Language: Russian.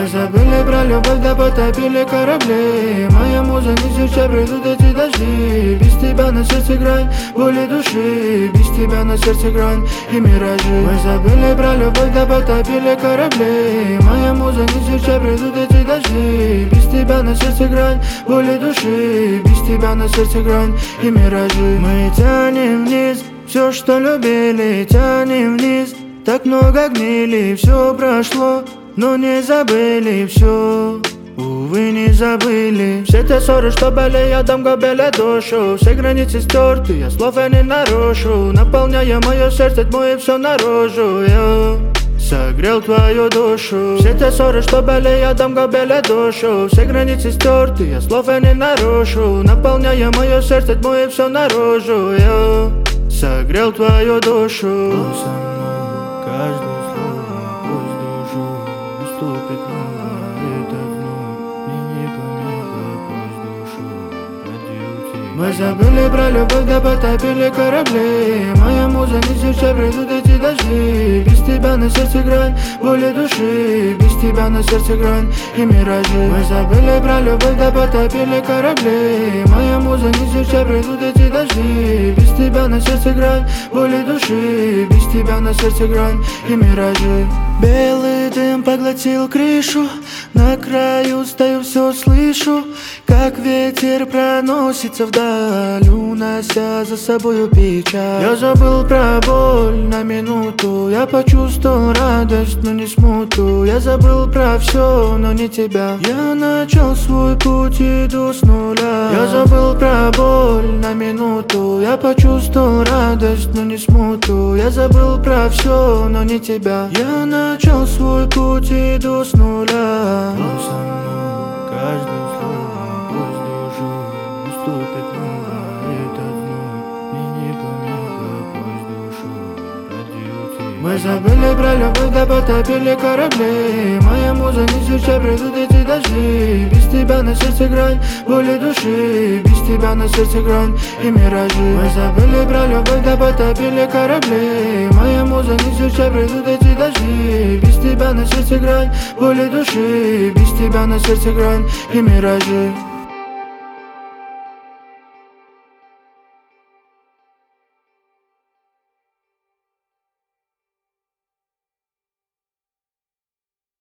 Мы забыли про любовь, да потопили корабли. Моя муза несется, придут эти дожди. Без тебя на сердце грань боли души, без тебя на сердце грань и миражи. Мы забыли про любовь, да потопили корабли. Моя муза несется, придут эти дожди. Без тебя на сердце грань боли души, без тебя на сердце грань и миражи. Мы тянем вниз все, что любили, тянем вниз. Так много гнили, все прошло, но не забыли все. Увы, не забыли все те ссоры, что были, я дам губили душу. Все границы стерты, я слов я не нарушу. Наполняя мое сердце тьмой и все наружу. Я согрел твою душу. Все те ссоры, что были, я дам губили душу. Все границы стерты, я слов я не нарушу. Наполняя мое сердце тьмой и все наружу. Я согрел твою душу. Каждое слово пусть душу уступит новое, это вновь не помеха, пусть душу ради. Мы забыли про любовь, да потопили корабли. Моя муза несется, придут эти дожди. Без тебя на сердце грань боли души, без тебя на сердце грань и миражи. Мы забыли про любовь, да потопили корабли. Моя муза несется, придут эти дожди. Без тебя на сердце грань боли души, без тебя на сердце грань и миражи. Белый дым поглотил крышу, на краю стою, все слышу, как ветер проносится вдаль, унося за собою печаль. Я забыл про боль на минуту, я почувствовал радость, но не смуту. Я забыл про все, но не тебя. Я начал свой путь, иду с нуля. Я забыл про боль на минуту, я почувствовал радость, но не смуту. Я забыл про все, но не тебя. Я начал свой путь, иду с нуля. Со мной каждое слово пусть душу уступит новое, это вновь не помеха, пусть душу ради. Мы забыли про любовь, да потопили корабли. Моя муза несется, придут эти дожди. Без тебя на сердце грань боли души, без тебя на сердце грань и миражи. Мы забыли про любовь, да потопили корабли. Моя муза несется, придут эти дожди. Без тебя на сердце грань боли души, без тебя на сердце грань и миражи.